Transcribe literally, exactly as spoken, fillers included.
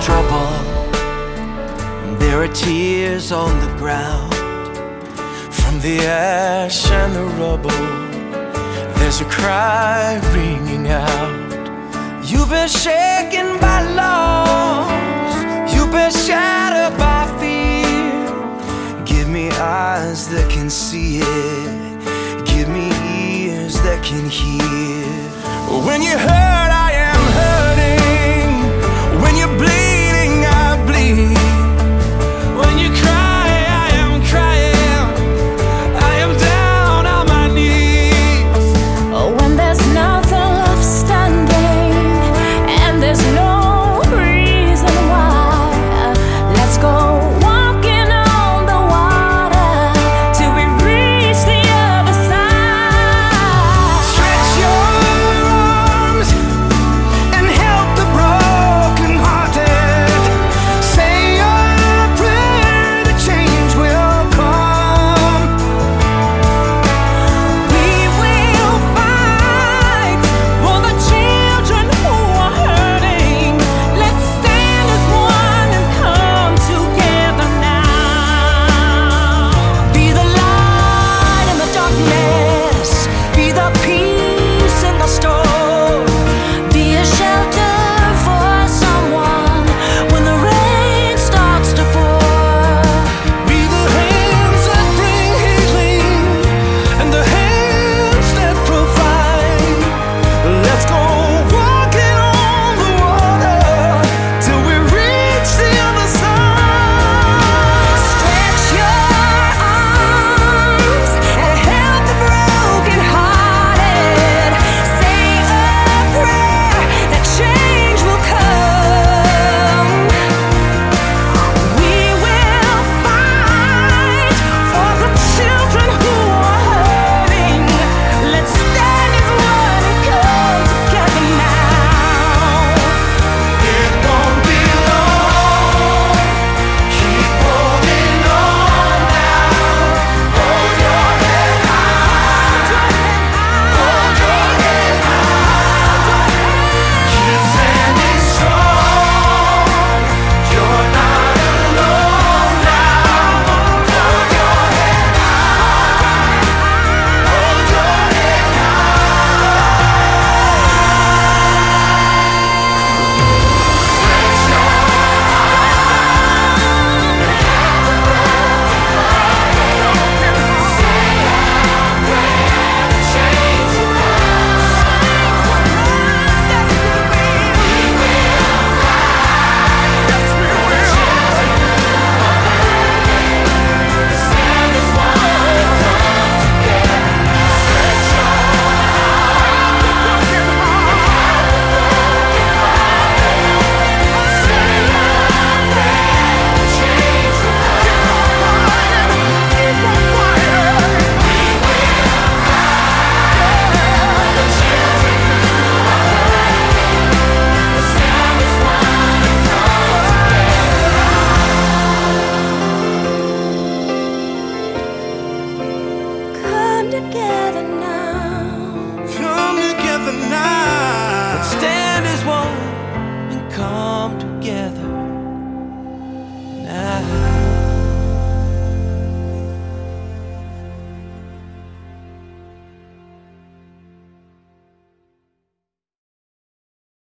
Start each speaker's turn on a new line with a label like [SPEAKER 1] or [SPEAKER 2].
[SPEAKER 1] trouble. There are tears on the ground from the ash and the rubble. There's a cry ringing out. You've been shaken by loss, you've been shattered by fear. Give me eyes that can see it, give me ears that can hear. When you hurt